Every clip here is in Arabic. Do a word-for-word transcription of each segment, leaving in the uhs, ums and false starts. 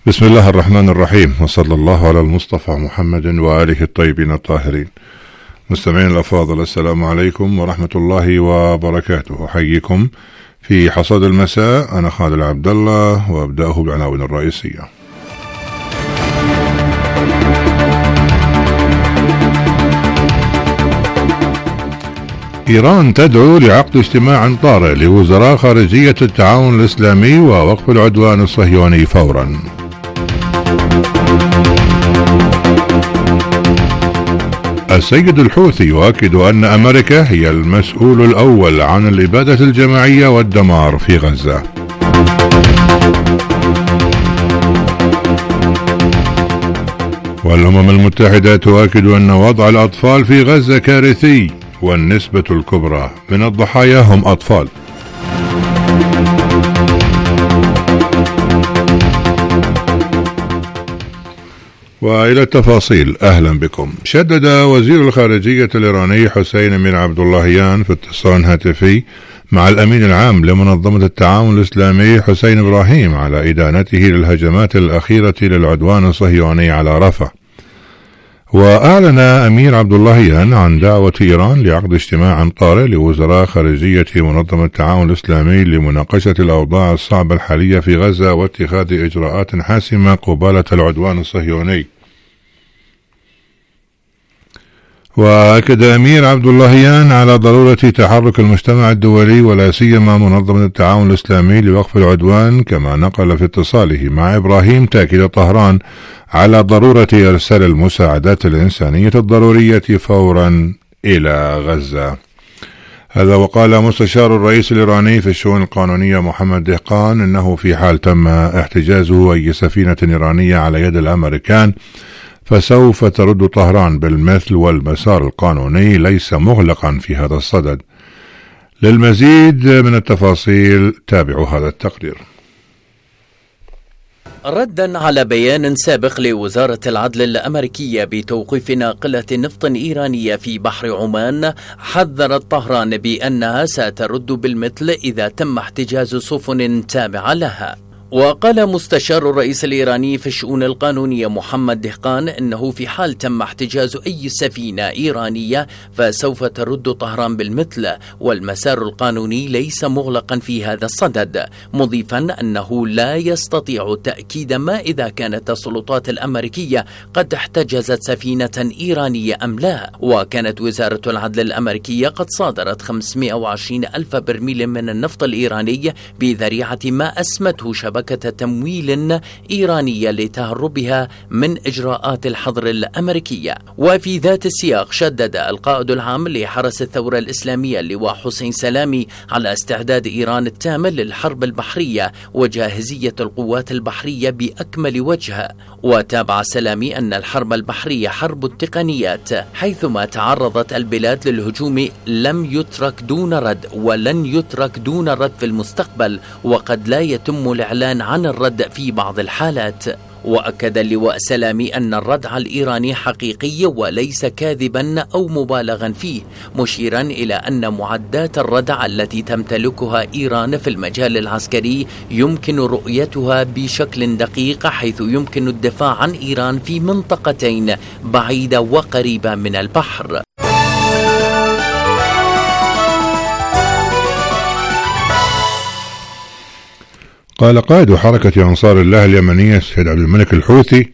بسم الله الرحمن الرحيم، وصلى الله على المصطفى محمد وآله الطيبين الطاهرين. مستمعين الأفاضل، السلام عليكم ورحمة الله وبركاته. أحييكم في حصاد المساء، أنا خالد عبد الله، وأبدأه بالعناوين الرئيسية. إيران تدعو لعقد اجتماع طارئ لوزراء خارجية التعاون الإسلامي ووقف العدوان الصهيوني فورا. السيد الحوثي يؤكد أن أمريكا هي المسؤول الأول عن الإبادة الجماعية والدمار في غزة. والأمم المتحدة تؤكد أن وضع الأطفال في غزة كارثي، والنسبة الكبرى من الضحايا هم أطفال. وإلى التفاصيل، أهلا بكم. شدد وزير الخارجية الإيراني حسين أمير عبداللهيان في اتصال هاتفي مع الأمين العام لمنظمة التعاون الإسلامي حسين إبراهيم على إدانته للهجمات الأخيرة للعدوان الصهيوني على رفح. وأعلن أمير عبداللهيان عن دعوة إيران لعقد اجتماع طارئ لوزراء خارجية منظمة التعاون الإسلامي لمناقشة الأوضاع الصعبة الحالية في غزة واتخاذ إجراءات حاسمة قبالة العدوان الصهيوني. وأكد أمير عبداللهيان على ضرورة تحرك المجتمع الدولي ولا سيما منظمة التعاون الإسلامي لوقف العدوان، كما نقل في اتصاله مع إبراهيم تأكيد طهران على ضرورة إرسال المساعدات الإنسانية الضرورية فورا إلى غزة. هذا وقال مستشار الرئيس الإيراني في الشؤون القانونية محمد دهقان إنه في حال تم احتجاز أي سفينة إيرانية على يد الأمريكان فسوف ترد طهران بالمثل، والمسار القانوني ليس مغلقا في هذا الصدد. للمزيد من التفاصيل تابعوا هذا التقرير. ردا على بيان سابق لوزارة العدل الأمريكية بتوقيف ناقلة نفط إيرانية في بحر عمان، حذرت طهران بأنها سترد بالمثل إذا تم احتجاز سفن تابعة لها. وقال مستشار الرئيس الإيراني في الشؤون القانونية محمد دهقان إنه في حال تم احتجاز أي سفينة إيرانية فسوف ترد طهران بالمثل، والمسار القانوني ليس مغلقا في هذا الصدد، مضيفا أنه لا يستطيع تأكيد ما إذا كانت السلطات الأمريكية قد احتجزت سفينة إيرانية أم لا. وكانت وزارة العدل الأمريكية قد صادرت خمسمائة وعشرين ألف برميل من النفط الإيراني بذريعة ما أسمته شبكة شبكة تمويل إيرانية لتهربها من إجراءات الحظر الأمريكية. وفي ذات السياق شدد القائد العام لحرس الثورة الإسلامية اللواء حسين سلامي على استعداد إيران التام للحرب البحرية وجاهزية القوات البحرية بأكمل وجه. وتابع سلامي أن الحرب البحرية حرب التقنيات، حيثما تعرضت البلاد للهجوم لم يترك دون رد ولن يترك دون رد في المستقبل، وقد لا يتم الإعلان عن الرد في بعض الحالات. وأكد اللواء سلامي أن الردع الإيراني حقيقي وليس كاذبا أو مبالغا فيه، مشيرا إلى أن معدات الردع التي تمتلكها إيران في المجال العسكري يمكن رؤيتها بشكل دقيق، حيث يمكن الدفاع عن إيران في منطقتين بعيدة وقريبة من البحر. قال قائد حركة أنصار الله اليمنية السيد عبد الملك الحوثي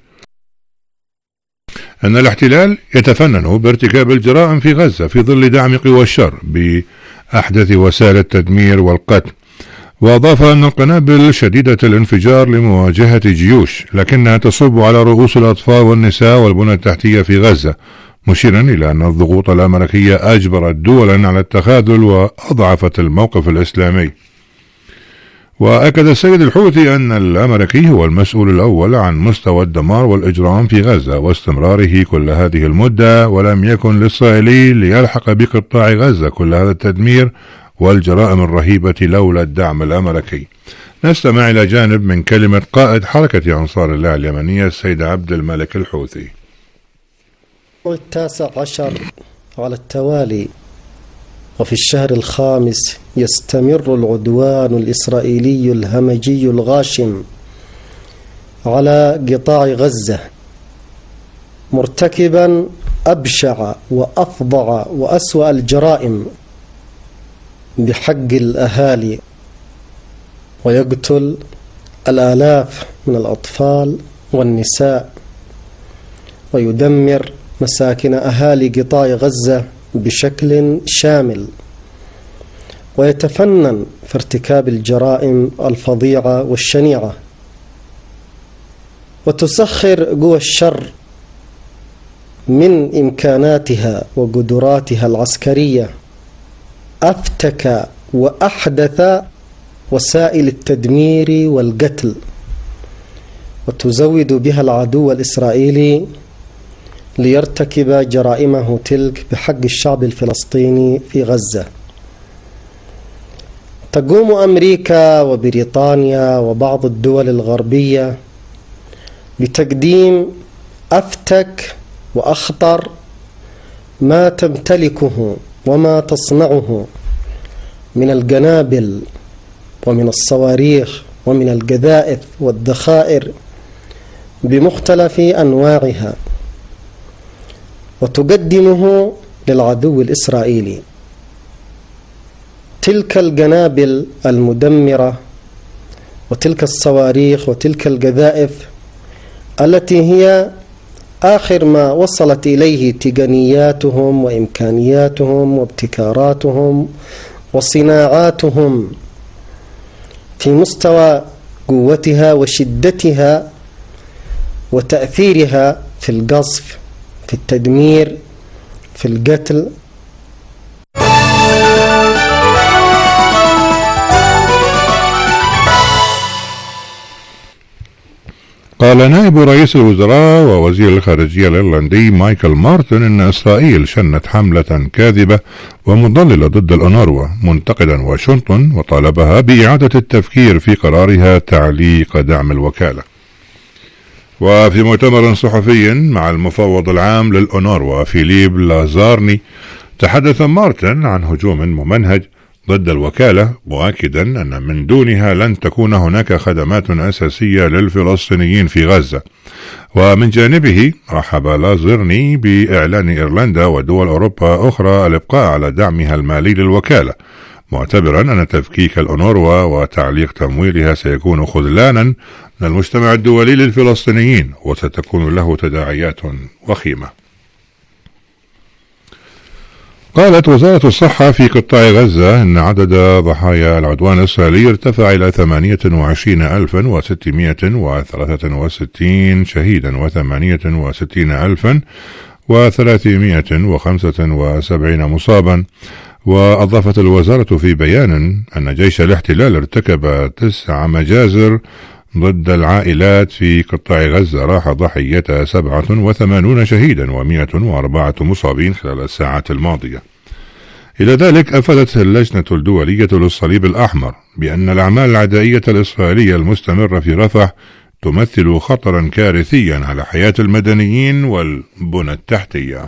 أن الاحتلال يتفنن بارتكاب الجرائم في غزة في ظل دعم قوى الشر بأحدث وسائل التدمير والقتل. وأضاف أن القنابل شديدة الانفجار لمواجهة جيوش، لكنها تصب على رؤوس الأطفال والنساء والبنى التحتية في غزة، مشيرا إلى أن الضغوط الأمريكية أجبرت دولا على التخاذل وأضعفت الموقف الإسلامي. وأكد السيد الحوثي أن الأمريكي هو المسؤول الأول عن مستوى الدمار والإجرام في غزة واستمراره كل هذه المدة، ولم يكن للإسرائيلي ليلحق بقطاع غزة كل هذا التدمير والجرائم الرهيبة لولا الدعم الأمريكي. نستمع إلى جانب من كلمة قائد حركة أنصار الله اليمنية السيد عبد الملك الحوثي. التاسع عشر على التوالي وفي الشهر الخامس يستمر العدوان الإسرائيلي الهمجي الغاشم على قطاع غزة، مرتكبا أبشع وأفظع وأسوأ الجرائم بحق الأهالي، ويقتل الآلاف من الأطفال والنساء، ويدمر مساكن أهالي قطاع غزة بشكل شامل، ويتفنن في ارتكاب الجرائم الفظيعة والشنيعة، وتسخر قوى الشر من إمكاناتها وقدراتها العسكرية أفتك وأحدث وسائل التدمير والقتل، وتزود بها العدو الإسرائيلي ليرتكب جرائمه تلك بحق الشعب الفلسطيني في غزة. تقوم أمريكا وبريطانيا وبعض الدول الغربية بتقديم أفتك وأخطر ما تمتلكه وما تصنعه من القنابل ومن الصواريخ ومن القذائف والذخائر بمختلف أنواعها، وتقدمه للعدو الإسرائيلي. تلك القنابل المدمرة وتلك الصواريخ وتلك القذائف التي هي آخر ما وصلت إليه تقنياتهم وإمكانياتهم وابتكاراتهم وصناعاتهم في مستوى قوتها وشدتها وتأثيرها في القصف، في التدمير، في القتل. قال نائب رئيس الوزراء ووزير الخارجية الإيرلندي مايكل مارتن إن إسرائيل شنت حملة كاذبة ومضللة ضد الأونروا، منتقدا واشنطن وطالبها بإعادة التفكير في قرارها تعليق دعم الوكالة. وفي مؤتمر صحفي مع المفوض العام للأونروا فيليب لازارني، تحدث مارتن عن هجوم ممنهج ضد الوكالة، مؤكدا أن من دونها لن تكون هناك خدمات أساسية للفلسطينيين في غزة. ومن جانبه رحب لازرني بإعلان إيرلندا ودول أوروبا أخرى الإبقاء على دعمها المالي للوكالة، معتبرا أن تفكيك الأونروا وتعليق تمويلها سيكون خذلانا من المجتمع الدولي للفلسطينيين وستكون له تداعيات وخيمة. قالت وزارة الصحة في قطاع غزة إن عدد ضحايا العدوان الإسرائيلي ارتفع إلى ثمانية وعشرين ألفا وستمائة وثلاثة وستين شهيدا وثمانية وستين ألفا وثلاثمائة وخمسة وسبعين مصابا. وأضافت الوزارة في بيان أن جيش الاحتلال ارتكب تسع مجازر ضد العائلات في قطاع غزة راح ضحيتها سبعة وثمانون شهيدا ومائة وأربعة مصابين خلال الساعات الماضية. إلى ذلك أفادت اللجنة الدولية للصليب الأحمر بأن الأعمال العدائية الإسرائيلية المستمرة في رفح تمثل خطرا كارثيا على حياة المدنيين والبنى التحتية.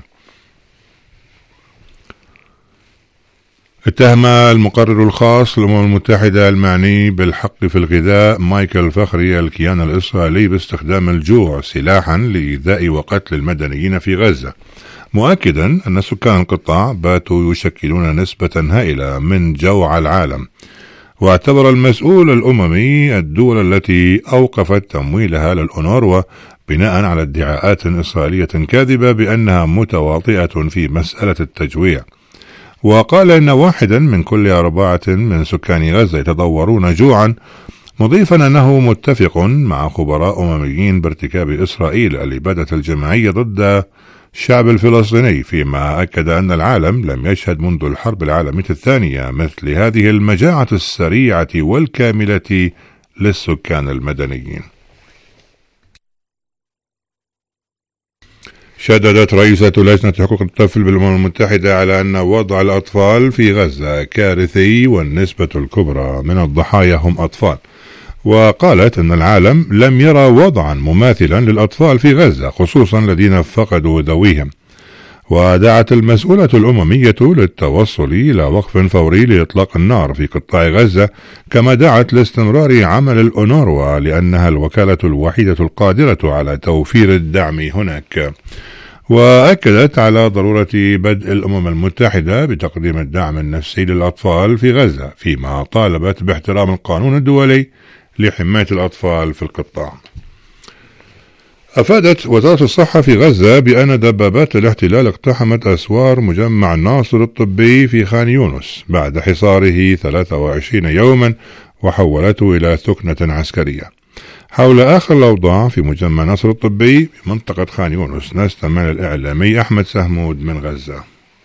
اتهم المقرر الخاص للأمم المتحدة المعني بالحق في الغذاء مايكل فخري الكيان الإسرائيلي باستخدام الجوع سلاحا لإيذاء وقتل المدنيين في غزة، مؤكدا أن سكان القطاع باتوا يشكلون نسبة هائلة من جوع العالم. واعتبر المسؤول الأممي الدول التي أوقفت تمويلها للأونروا بناء على ادعاءات إسرائيلية كاذبة بأنها متواطئة في مسألة التجويع، وقال إن واحدا من كل أربعة من سكان غزة يتضورون جوعا، مضيفا أنه متفق مع خبراء أمميين بارتكاب إسرائيل الإبادة الجماعية ضد الشعب الفلسطيني، فيما أكد أن العالم لم يشهد منذ الحرب العالمية الثانية مثل هذه المجاعة السريعة والكاملة للسكان المدنيين. شددت رئيسة لجنة حقوق الطفل بالأمم المتحدة على أن وضع الأطفال في غزة كارثي والنسبة الكبرى من الضحايا هم أطفال، وقالت أن العالم لم يرى وضعا مماثلا للأطفال في غزة، خصوصا الذين فقدوا ذويهم. ودعت المسؤولة الأممية للتوصل إلى وقف فوري لإطلاق النار في قطاع غزة، كما دعت لاستمرار عمل الأونروا لأنها الوكالة الوحيدة القادرة على توفير الدعم هناك. وأكدت على ضرورة بدء الأمم المتحدة بتقديم الدعم النفسي للأطفال في غزة، فيما طالبت باحترام القانون الدولي لحماية الأطفال في القطاع. أفادت وزارة الصحة في غزة بأن دبابات الاحتلال اقتحمت أسوار مجمع ناصر الطبي في خان يونس بعد حصاره ثلاثة وعشرين يوما وحولته إلى ثكنة عسكرية. حول آخر الأوضاع في مجمع ناصر الطبي بمنطقة خان يونس نستمع الإعلامي أحمد سهمود من غزة.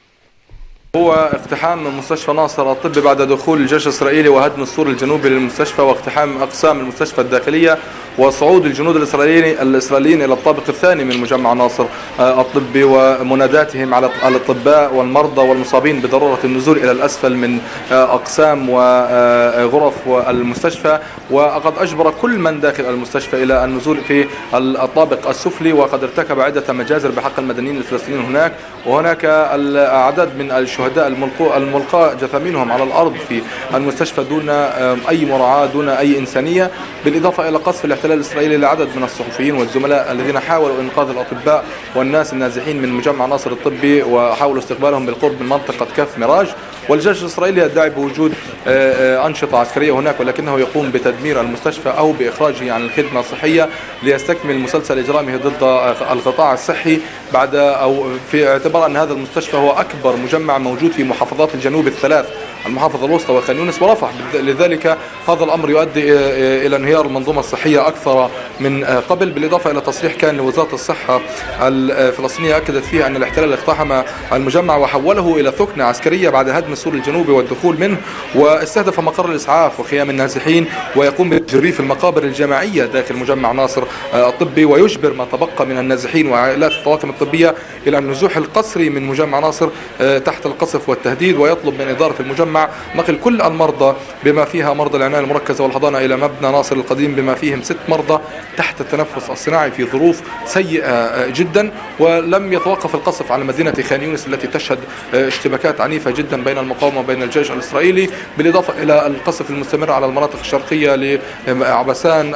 هو اقتحام مستشفى ناصر الطبي بعد دخول الجيش الإسرائيلي وهدم السور الجنوبي للمستشفى واقتحام أقسام المستشفى الداخلية وصعود الجنود الإسرائيليين الإسرائيليين إلى الطابق الثاني من مجمع ناصر الطبي ومناداتهم على الأطباء والمرضى والمصابين بضرورة النزول إلى الأسفل من أقسام وغرف المستشفى، وقد أجبر كل من داخل المستشفى إلى النزول في الطابق السفلي، وقد ارتكب عدة مجازر بحق المدنيين الفلسطينيين هناك. وهناك العدد من الشهداء الملقى جثامينهم على الأرض في المستشفى دون أي مراعاة دون أي إنسانية، بالإضافة إلى قصف الاحتلال الإسرائيلي لعدد من الصحفيين والزملاء الذين حاولوا إنقاذ الأطباء والناس النازحين من مجمع ناصر الطبي وحاولوا استقبالهم بالقرب من منطقة كف ميراج. والجيش الإسرائيلي يدعي بوجود أنشطة عسكرية هناك، ولكنه يقوم بتدمير المستشفى أو بإخراجه عن الخدمة الصحية ليستكمل مسلسل إجرامه ضد القطاع الصحي، بعد أو في اعتبار أن هذا المستشفى هو أكبر مجمع موجود في محافظات الجنوب الثلاث، المحافظة الوسطى وخان يونس ورفح. لذلك هذا الأمر يؤدي إلى انهيار المنظومة الصحية أكثر من قبل، بالإضافة إلى تصريح كان لوزارة الصحة الفلسطينية أكدت فيه أن الاحتلال اقتحم المجمع وحوله إلى ثكنة عسكرية بعد هدم السور الجنوبي والدخول منه، واستهدف مقر الإسعاف وخيام النازحين، ويقوم بتجريف المقابر الجماعية داخل مجمع ناصر الطبي، ويجبر ما تبقى من النازحين وعائلات الطواقم الطبية إلى النزوح القسري من مجمع ناصر تحت القصف والتهديد، ويطلب من إدارة المجمع نقل كل المرضى بما فيها مرضى العناية المركزة والحضانة إلى مبنى ناصر القديم بما فيهم ست مرضى تحت التنفس الصناعي في ظروف سيئة جدا. ولم يتوقف القصف على مدينة خان يونس التي تشهد اشتباكات عنيفة جدا بين المقاومة وبين الجيش الإسرائيلي، بالإضافة إلى القصف المستمر على المناطق الشرقية لعبسان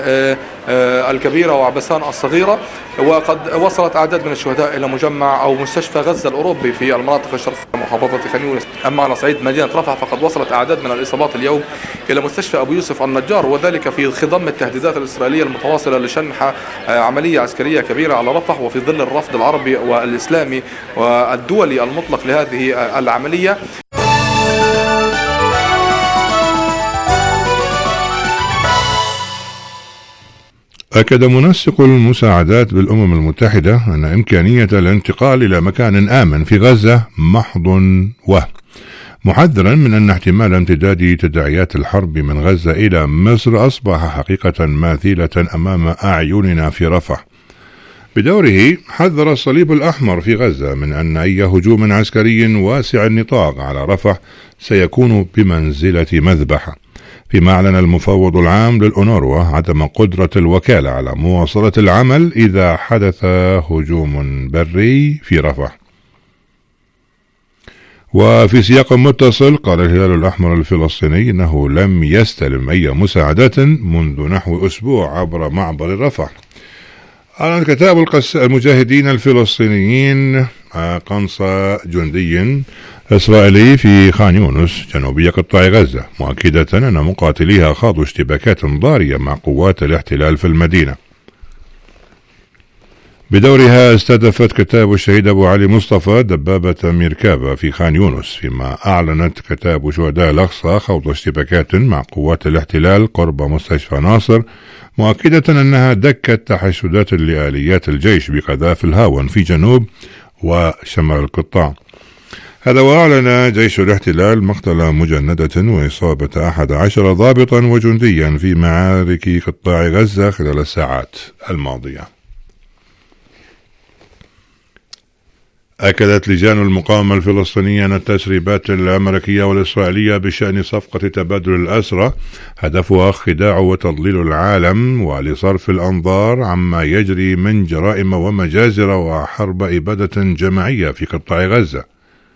الكبيرة وعبسان الصغيرة. وقد وصلت أعداد من الشهداء إلى مجمع أو مستشفى غزة الأوروبي في المناطق الشرقية محافظة خان يونس. أما على صعيد مدينة رفح فقد وصلت أعداد من الإصابات اليوم إلى مستشفى أبو يوسف النجار، وذلك في خضم التهديدات الإسرائيلية المتواصلة لشن عملية عسكرية كبيرة على رفح، وفي ظل الرفض العربي والإسلامي والدولي المطلق لهذه العملية. أكد منسق المساعدات بالأمم المتحدة أن إمكانية الانتقال إلى مكان آمن في غزة محض وهم، محذرا من أن احتمال امتداد تداعيات الحرب من غزة إلى مصر أصبح حقيقة ماثلة أمام أعيننا في رفح. بدوره حذر الصليب الأحمر في غزة من أن أي هجوم عسكري واسع النطاق على رفح سيكون بمنزلة مذبحة، فيما أعلن المفوض العام للأونروا عدم قدرة الوكالة على مواصلة العمل إذا حدث هجوم بري في رفح. وفي سياق متصل قال الهلال الأحمر الفلسطيني إنه لم يستلم أي مساعدات منذ نحو أسبوع عبر معبر رفح. أعلن كتاب المجاهدين الفلسطينيين قنص جندي إسرائيلي في خان يونس جنوبي قطاع غزة، مؤكدة أن مقاتليها خاضوا اشتباكات ضارية مع قوات الاحتلال في المدينة. بدورها استهدفت كتاب الشهيد أبو علي مصطفى دبابة ميركابة في خان يونس، فيما أعلنت كتاب شهداء الأقصى خوض اشتباكات مع قوات الاحتلال قرب مستشفى ناصر، مؤكدة أنها دكت تحشدات لآليات الجيش بقذائف الهاون في جنوب وشمال القطاع. هذا وأعلن جيش الاحتلال مقتل مجندة وإصابة أحد عشر ضابطا وجنديا في معارك قطاع غزة خلال الساعات الماضية. أكدت لجان المقاومة الفلسطينية أن التسريبات الأمريكية والإسرائيلية بشأن صفقة تبادل الأسرى هدفها خداع وتضليل العالم ولصرف الأنظار عما يجري من جرائم ومجازر وحرب إبادة جماعية في قطاع غزة.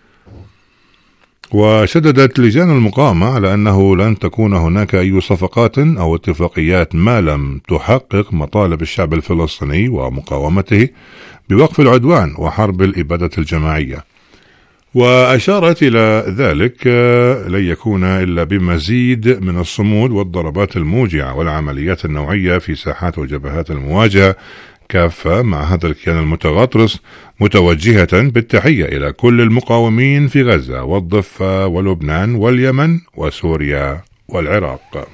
وشددت لجان المقاومة على أنه لن تكون هناك أي صفقات أو اتفاقيات ما لم تحقق مطالب الشعب الفلسطيني ومقاومته بوقف العدوان وحرب الإبادة الجماعية. وأشارت إلى ذلك لن يكون إلا بمزيد من الصمود والضربات الموجعة والعمليات النوعية في ساحات وجبهات المواجهة كافة مع هذا الكيان المتغطرس، متوجهة بالتحية إلى كل المقاومين في غزة والضفة ولبنان واليمن وسوريا والعراق.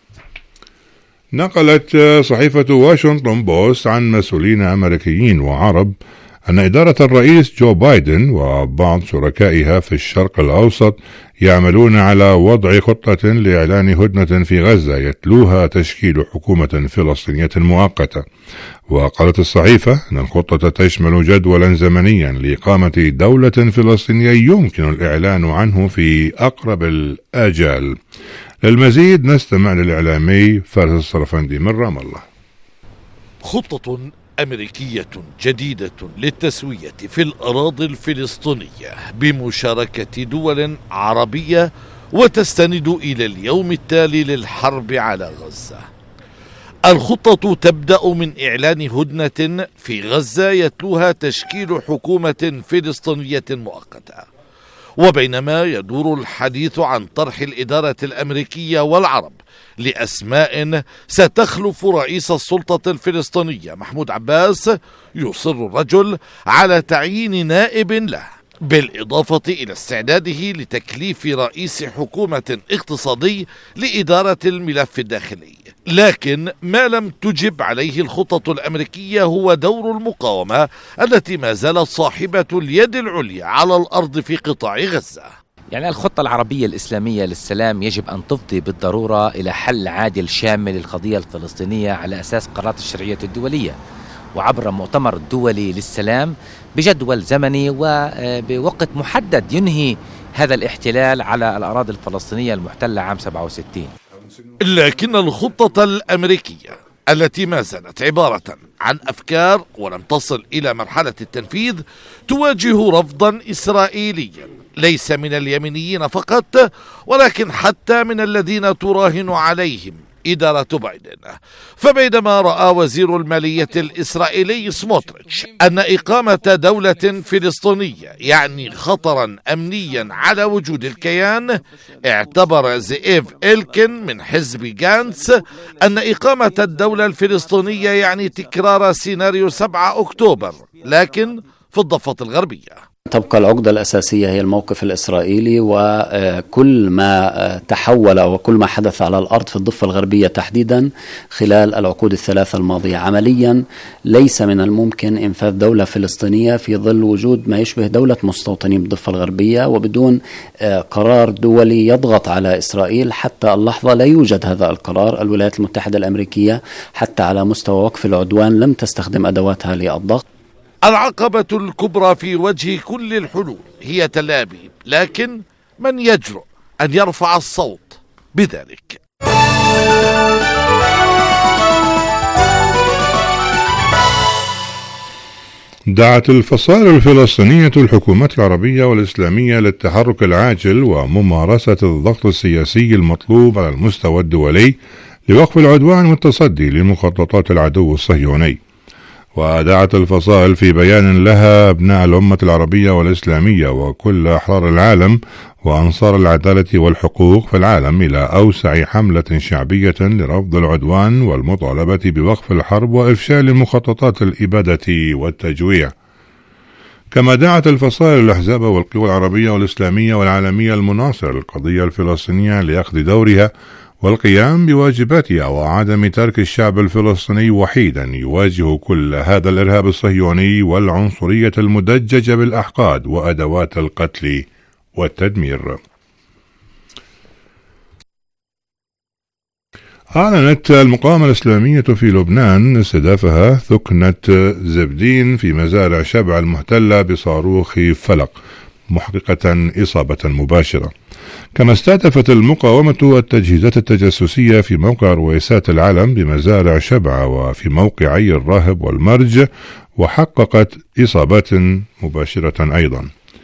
نقلت صحيفة واشنطن بوست عن مسؤولين أمريكيين وعرب أن إدارة الرئيس جو بايدن وبعض شركائها في الشرق الأوسط يعملون على وضع خطة لإعلان هدنة في غزة يتلوها تشكيل حكومة فلسطينية مؤقتة. وقالت الصحيفة أن الخطة تشمل جدولا زمنيا لإقامة دولة فلسطينية يمكن الإعلان عنه في أقرب الآجال. للمزيد نستمع للإعلامي فارس الصرفندي من رام الله. خطة أمريكية جديدة للتسوية في الأراضي الفلسطينية بمشاركة دول عربية وتستند إلى اليوم التالي للحرب على غزة. الخطة تبدأ من إعلان هدنة في غزة يتلوها تشكيل حكومة فلسطينية مؤقتة. وبينما يدور الحديث عن طرح الإدارة الأمريكية والعرب لأسماء ستخلف رئيس السلطة الفلسطينية محمود عباس، يصر الرجل على تعيين نائب له، بالإضافة إلى استعداده لتكليف رئيس حكومة اقتصادي لإدارة الملف الداخلي. لكن ما لم تجب عليه الخطة الأمريكية هو دور المقاومة التي ما زالت صاحبة اليد العليا على الأرض في قطاع غزة. يعني الخطة العربية الإسلامية للسلام يجب أن تفضي بالضرورة إلى حل عادل شامل للقضية الفلسطينية على أساس قرارات الشرعية الدولية وعبر مؤتمر دولي للسلام بجدول زمني وبوقت محدد ينهي هذا الاحتلال على الأراضي الفلسطينية المحتلة عام سبعة وستين. لكن الخطة الأمريكية التي ما زالت عبارة عن أفكار ولم تصل إلى مرحلة التنفيذ تواجه رفضا إسرائيليا ليس من اليمينيين فقط ولكن حتى من الذين تراهن عليهم إدارة بايدن. فبينما رأى وزير المالية الإسرائيلي سموتريتش أن إقامة دولة فلسطينية يعني خطرا أمنيا على وجود الكيان، اعتبر زئيف إلكن من حزب جانتس أن إقامة الدولة الفلسطينية يعني تكرار سيناريو سبعة أكتوبر لكن في الضفة الغربية. تبقى العقدة الأساسية هي الموقف الإسرائيلي، وكل ما تحول وكل ما حدث على الأرض في الضفة الغربية تحديدا خلال العقود الثلاثة الماضية. عمليا ليس من الممكن إنفاذ دولة فلسطينية في ظل وجود ما يشبه دولة مستوطنين بالضفة الغربية وبدون قرار دولي يضغط على إسرائيل. حتى اللحظة لا يوجد هذا القرار. الولايات المتحدة الأمريكية حتى على مستوى وقف العدوان لم تستخدم أدواتها للضغط. العقبة الكبرى في وجه كل الحلول هي تل أبيب، لكن من يجرؤ أن يرفع الصوت بذلك؟ دعت الفصائل الفلسطينية الحكومات العربية والإسلامية للتحرك العاجل وممارسة الضغط السياسي المطلوب على المستوى الدولي لوقف العدوان والتصدي لمخططات العدو الصهيوني. ودعت الفصائل في بيان لها أبناء الأمة العربية والإسلامية وكل أحرار العالم وأنصار العدالة والحقوق في العالم إلى أوسع حملة شعبية لرفض العدوان والمطالبة بوقف الحرب وإفشال مخططات الإبادة والتجويع. كما دعت الفصائل الأحزاب والقوى العربية والإسلامية والعالمية المناصرة للقضية الفلسطينية لأخذ دورها والقيام بواجباتها وعدم ترك الشعب الفلسطيني وحيدا يواجه كل هذا الإرهاب الصهيوني والعنصرية المدججة بالأحقاد وأدوات القتل والتدمير. أعلنت المقاومة الإسلامية في لبنان استهدافها ثكنة زبدين في مزارع شبع المحتلة بصاروخ فلق، محققة إصابة مباشرة. كما استهدفت المقاومة التجهيزات التجسسية في موقع رويسات العلم بمزارع شبع وفي موقعي الراهب والمرج، وحققت إصابات مباشرة أيضا.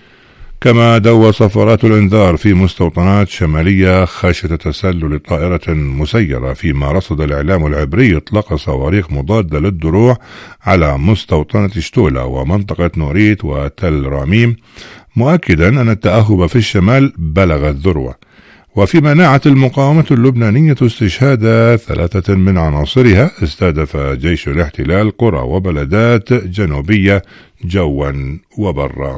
كما دوى صفارات الإنذار في مستوطنات شمالية خشية تسلل طائرة مسيرة، فيما رصد الإعلام العبري إطلاق صواريخ مضادة للدروع على مستوطنة شتولة ومنطقة نوريت وتل راميم، مؤكدا أن التأهب في الشمال بلغ الذروة. وفيما ناعت المقاومة اللبنانية استشهاد ثلاثة من عناصرها، استهدف جيش الاحتلال قرى وبلدات جنوبية جوا وبرا.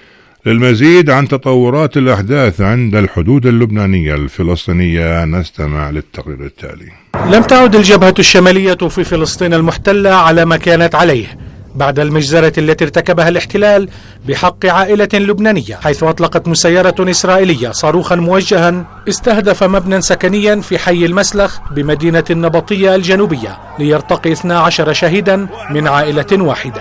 للمزيد عن تطورات الأحداث عند الحدود اللبنانية الفلسطينية نستمع للتقرير التالي. لم تعد الجبهة الشمالية في فلسطين المحتلة على ما كانت عليه بعد المجزرة التي ارتكبها الاحتلال بحق عائلة لبنانية، حيث أطلقت مسيرة إسرائيلية صاروخا موجها استهدف مبنى سكنيا في حي المسلخ بمدينة النبطية الجنوبية ليرتقي اثنا عشر شهيدا من عائلة واحدة.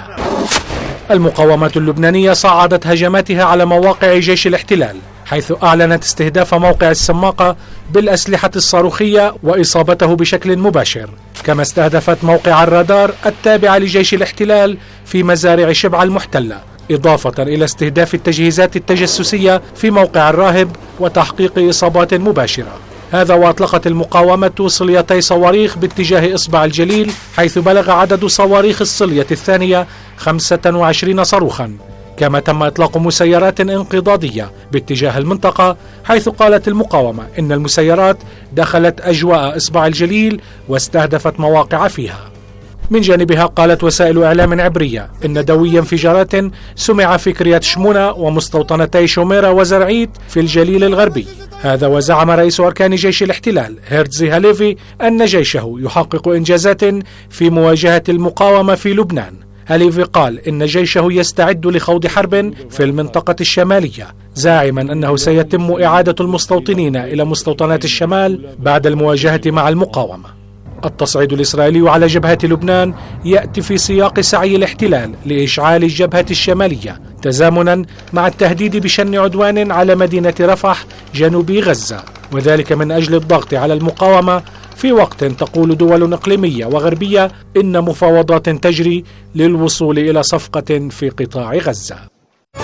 المقاومة اللبنانية صعدت هجماتها على مواقع جيش الاحتلال، حيث أعلنت استهداف موقع السماقة بالأسلحة الصاروخية وإصابته بشكل مباشر. كما استهدفت موقع الرادار التابع لجيش الاحتلال في مزارع شبع المحتلة، إضافة إلى استهداف التجهيزات التجسسية في موقع الراهب وتحقيق إصابات مباشرة. هذا وأطلقت المقاومة صليتي صواريخ باتجاه إصبع الجليل، حيث بلغ عدد صواريخ الصلية الثانية خمسة وعشرين صاروخا. كما تم إطلاق مسيرات انقضاضية باتجاه المنطقة، حيث قالت المقاومة إن المسيرات دخلت أجواء إصبع الجليل واستهدفت مواقع فيها. من جانبها قالت وسائل إعلام عبرية إن دوي انفجارات سمع في كريات شمونة ومستوطنتي شوميرة وزرعيت في الجليل الغربي. هذا وزعم رئيس أركان جيش الاحتلال هيرتزي هاليفي أن جيشه يحقق إنجازات في مواجهة المقاومة في لبنان. هاليفي قال إن جيشه يستعد لخوض حرب في المنطقة الشمالية، زاعما أنه سيتم إعادة المستوطنين إلى مستوطنات الشمال بعد المواجهة مع المقاومة. التصعيد الإسرائيلي على جبهة لبنان يأتي في سياق سعي الاحتلال لإشعال الجبهة الشمالية، تزامنا مع التهديد بشن عدوان على مدينة رفح جنوب غزة، وذلك من أجل الضغط على المقاومة في وقت تقول دول إقليمية وغربية إن مفاوضات تجري للوصول إلى صفقة في قطاع غزة.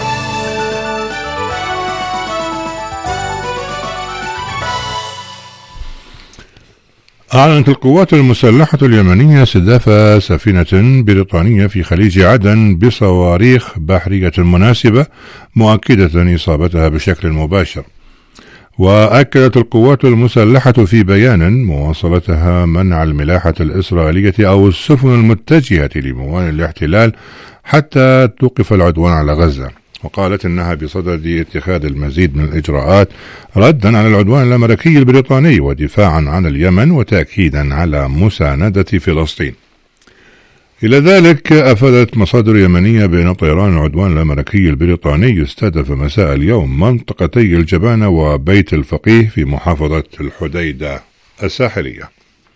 أعلنت القوات المسلحة اليمنية استهداف سفينة بريطانية في خليج عدن بصواريخ بحرية مناسبة، مؤكدة إصابتها بشكل مباشر. وأكدت القوات المسلحة في بيان مواصلتها منع الملاحة الإسرائيلية أو السفن المتجهة لموانئ الاحتلال حتى توقف العدوان على غزة، وقالت إنها بصدد اتخاذ المزيد من الإجراءات ردا على العدوان الأمريكي البريطاني ودفاعا عن اليمن وتأكيدا على مساندة فلسطين. إلى ذلك أفادت مصادر يمنية بأن طيران العدوان الأمريكي البريطاني استهدف مساء اليوم منطقتي الجبانة وبيت الفقيه في محافظة الحديدة الساحلية.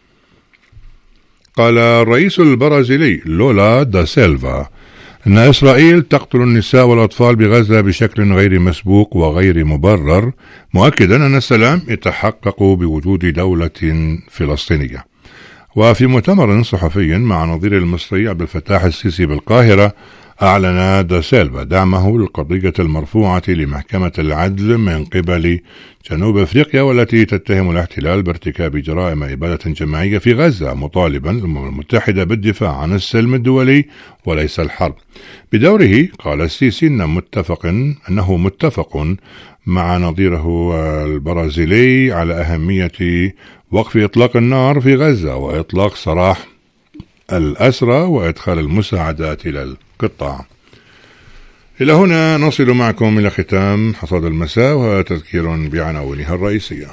قال الرئيس البرازيلي لولا دا سيلفا أن إسرائيل تقتل النساء والأطفال بغزة بشكل غير مسبوق وغير مبرر، مؤكدا أن السلام يتحقق بوجود دولة فلسطينية. وفي مؤتمر صحفي مع نظير المصري عبد الفتاح السيسي بالقاهرة، أعلن دا سيلفا دعمه للقضية المرفوعة لمحكمة العدل من قبل جنوب أفريقيا والتي تتهم الاحتلال بارتكاب جرائم إبادة جماعية في غزة، مطالبا الأمم المتحدة بالدفاع عن السلم الدولي وليس الحرب. بدوره قال السيسي إن متفق أنه متفق مع نظيره البرازيلي على أهمية وقف إطلاق النار في غزة وإطلاق سراح الأسرى وإدخال المساعدات إلى القطاع. إلى هنا نصل معكم إلى ختام حصاد المساء وتذكير بعناوينها الرئيسية.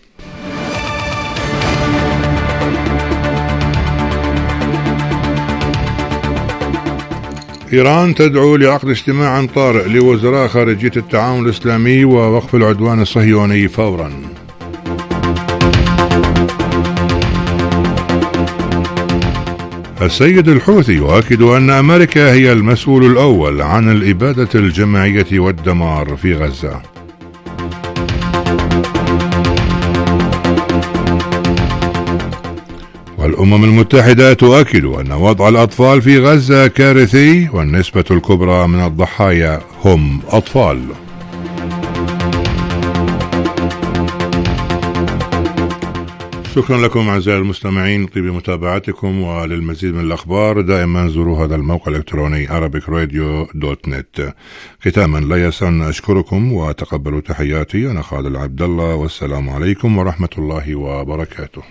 إيران تدعو لعقد اجتماع طارئ لوزراء خارجية التعاون الإسلامي ووقف العدوان الصهيوني فورا. السيد الحوثي يؤكد أن أمريكا هي المسؤول الأول عن الإبادة الجماعية والدمار في غزة. والأمم المتحدة تؤكد أن وضع الأطفال في غزة كارثي والنسبة الكبرى من الضحايا هم أطفال. شكرا لكم أعزائي المستمعين طيب متابعتكم، وللمزيد من الأخبار دائما زوروا هذا الموقع الإلكتروني arabic radio دوت نت. ختاما لا يسعني أشكركم وتقبلوا تحياتي، أنا خالد العبد الله، والسلام عليكم ورحمة الله وبركاته.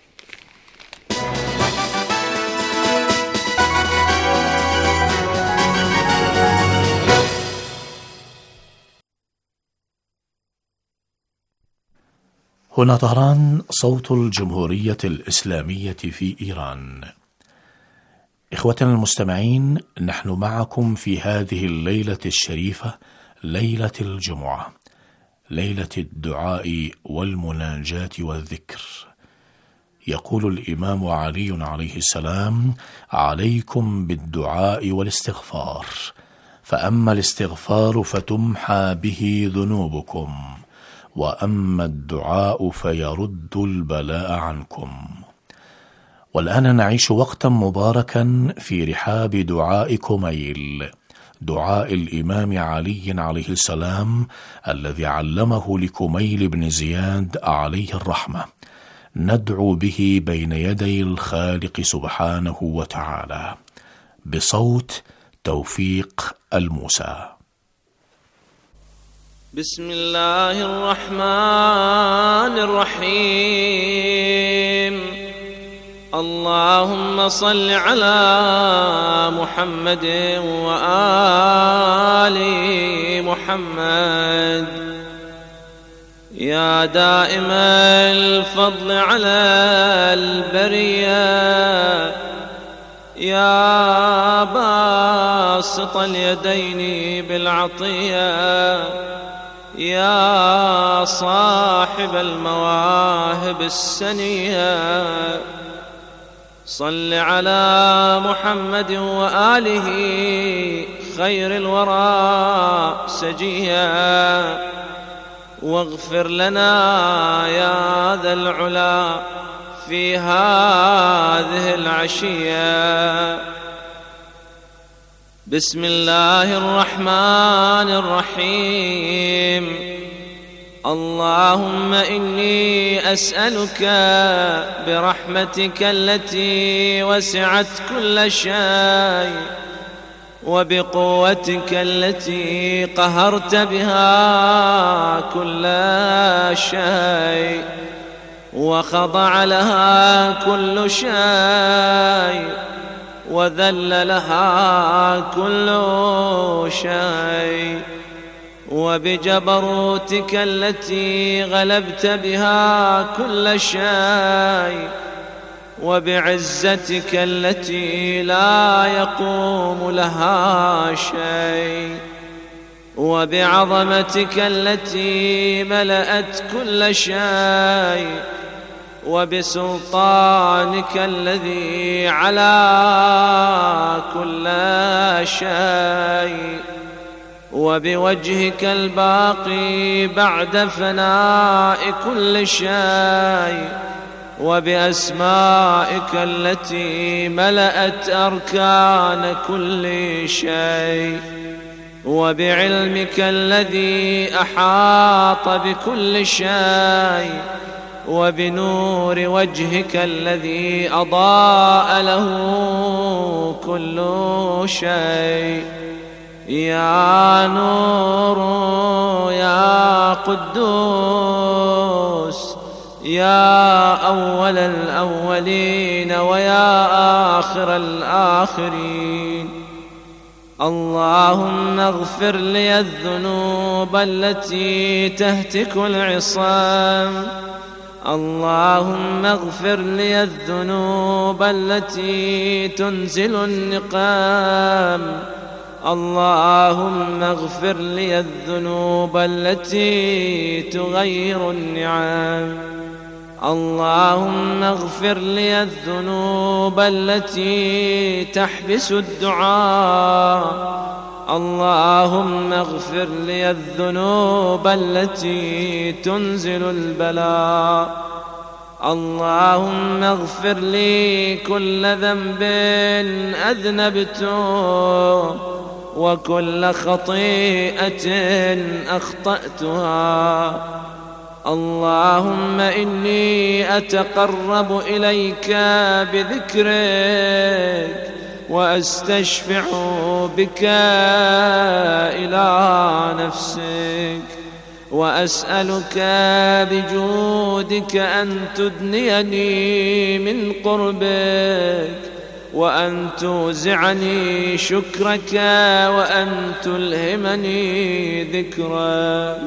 هنا طهران، صوت الجمهورية الإسلامية في إيران. إخوتنا المستمعين، نحن معكم في هذه الليلة الشريفة، ليلة الجمعة، ليلة الدعاء والمناجاة والذكر. يقول الإمام علي عليه السلام: عليكم بالدعاء والاستغفار، فأما الاستغفار فتمحى به ذنوبكم، وأما الدعاء فيرد البلاء عنكم. والآن نعيش وقتا مباركا في رحاب دعاء كميل، دعاء الإمام علي عليه السلام الذي علمه لكميل بن زياد عليه الرحمة، ندعو به بين يدي الخالق سبحانه وتعالى بصوت توفيق الموسى. بسم الله الرحمن الرحيم. اللهم صل على محمد وآل محمد. يا دائم الفضل على البرية، يا باسط اليدين بالعطية، يا صاحب المواهب السنية، صل على محمد وآله خير الورى سجيا، واغفر لنا يا ذا العلا في هذه العشية. بسم الله الرحمن الرحيم. اللهم إني أسألك برحمتك التي وسعت كل شيء، وبقوتك التي قهرت بها كل شيء، وخضع لها كل شيء، وذل لها كل شيء، وبجبروتك التي غلبت بها كل شيء، وبعزتك التي لا يقوم لها شيء، وبعظمتك التي ملأت كل شيء، وبسلطانك الذي على كل شيء، وبوجهك الباقي بعد فناء كل شيء، وبأسمائك التي ملأت أركان كل شيء، وبعلمك الذي أحاط بكل شيء، وبنور وجهك الذي أضاء له كل شيء. يا نور يا قدوس، يا أول الأولين ويا آخر الآخرين. اللهم اغفر لي الذنوب التي تهتك العصام، اللهم اغفر لي الذنوب التي تنزل النقام، اللهم اغفر لي الذنوب التي تغير النعم، اللهم اغفر لي الذنوب التي تحبس الدعاء. اللهم اغفر لي الذنوب التي تنزل البلاء. اللهم اغفر لي كل ذنب أذنبته وكل خطيئة أخطأتها. اللهم إني أتقرب إليك بذكرك وأستشفع بك إلى نفسك، وأسألك بجودك أن تدنيني من قربك وأن توزعني شكرك وأن تلهمني ذكرك.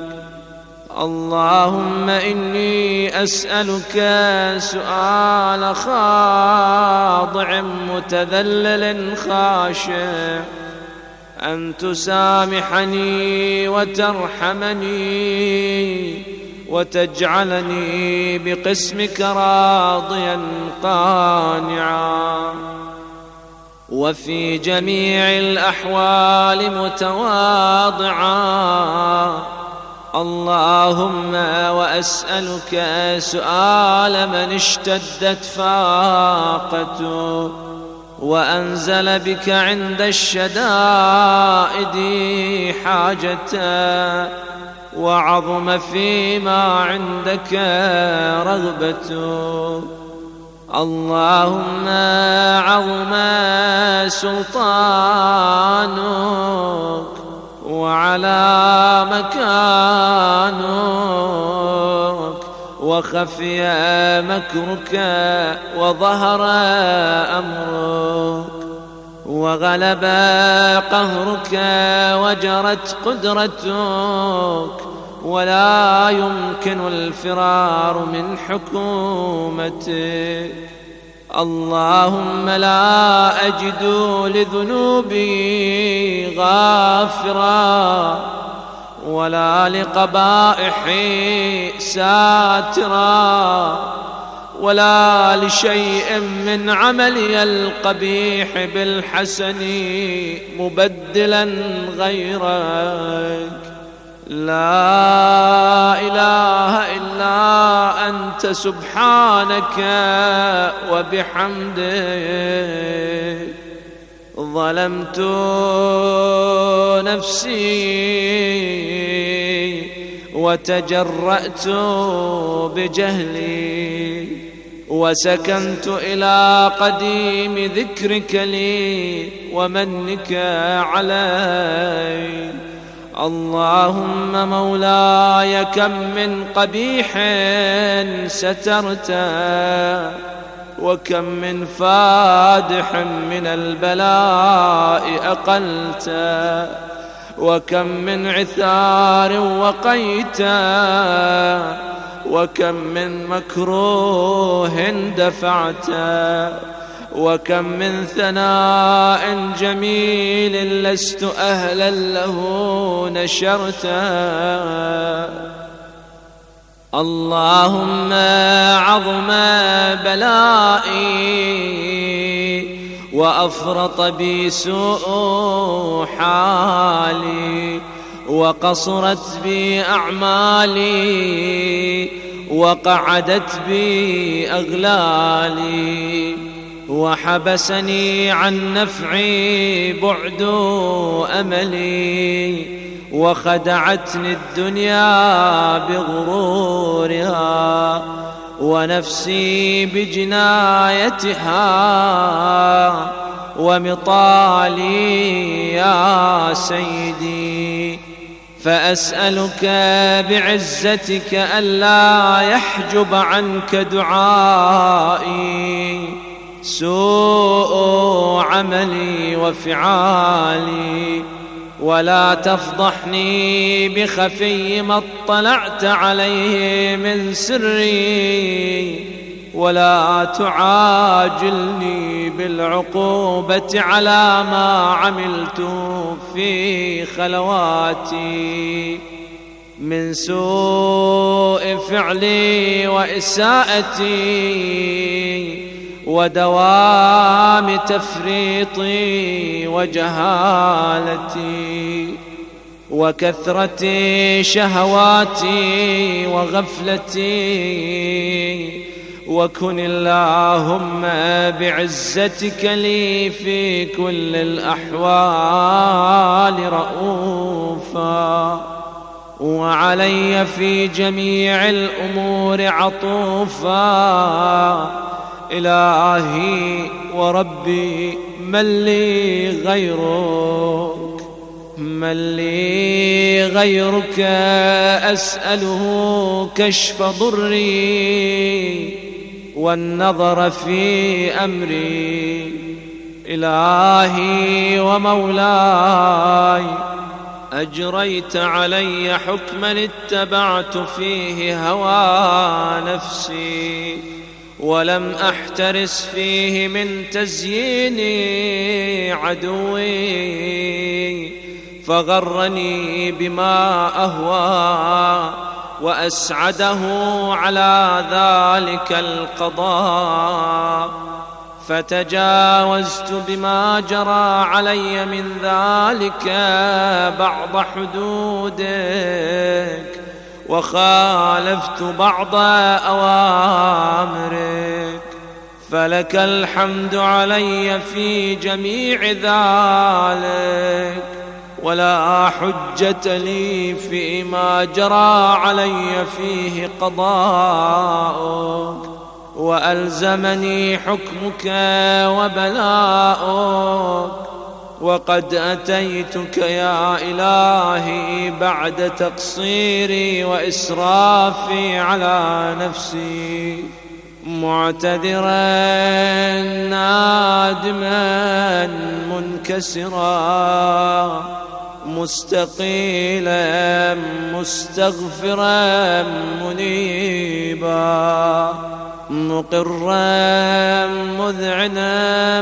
اللهم إني أسألك سؤال خاضع متذلل خاشع أن تسامحني وترحمني وتجعلني بقسمك راضيا قانعا، وفي جميع الأحوال متواضعا. اللهم وأسألك سؤال من اشتدت فاقته وأنزل بك عند الشدائد حاجته وعظم فيما عندك رغبته. اللهم عظم سلطانك وعلى مكانك وخفي مكرك وظهر أمرك وغلب قهرك وجرت قدرتك ولا يمكن الفرار من حكومتك. اللهم لا أجد لذنوبي غافرا ولا لقبائحي ساترا ولا لشيء من عملي القبيح بالحسن مبدلا غيرك. لا إله إلا أنت سبحانك وبحمدك. ظلمت نفسي وتجرأت بجهلي وسكنت إلى قديم ذكرك لي ومنك علي. اللهم مولاي كم من قبيح سترته وكم من فادح من البلاء أقلته وكم من عثار وقيته وكم من مكروه دفعته وكم من ثناء جميل لست أهلا له نشرته. اللهم عظم بلائي وأفرط بي سوء حالي وقصرت بي أعمالي وقعدت بي أغلالي وحبسني عن نفعي بعد أملي وخدعتني الدنيا بغرورها ونفسي بجنايتها ومطالي يا سيدي. فأسألك بعزتك ألا يحجب عنك دعائي سوء عملي وفعالي ولا تفضحني بخفي ما اطلعت عليه من سري ولا تعاجلني بالعقوبة على ما عملت في خلواتي. من سوء فعلي وإساءتي ودوام تفريطي وجهالتي وكثرة شهواتي وغفلتي. وكن اللهم بعزتك لي في كل الأحوال رؤوفا، وعلي في جميع الأمور عطوفا. إلهي وربي من لي غيرك، من لي غيرك أسأله كشف ضري والنظر في أمري. إلهي ومولاي، أجريت علي حكما اتبعت فيه هوى نفسي، ولم أحترس فيه من تزيين عدوي، فغرني بما أهوى وأسعده على ذلك القضاء، فتجاوزت بما جرى علي من ذلك بعض حدودك، وخالفت بعض أوامرك. فلك الحمد علي في جميع ذلك، ولا حجة لي فيما جرى علي فيه قضاؤك، وألزمني حكمك وبلاؤك. وقد أتيتك يا إلهي بعد تقصيري وإسرافي على نفسي، معتذرا نادما منكسرا، مستقيلا مستغفرا منيبا، مقرا مذعنا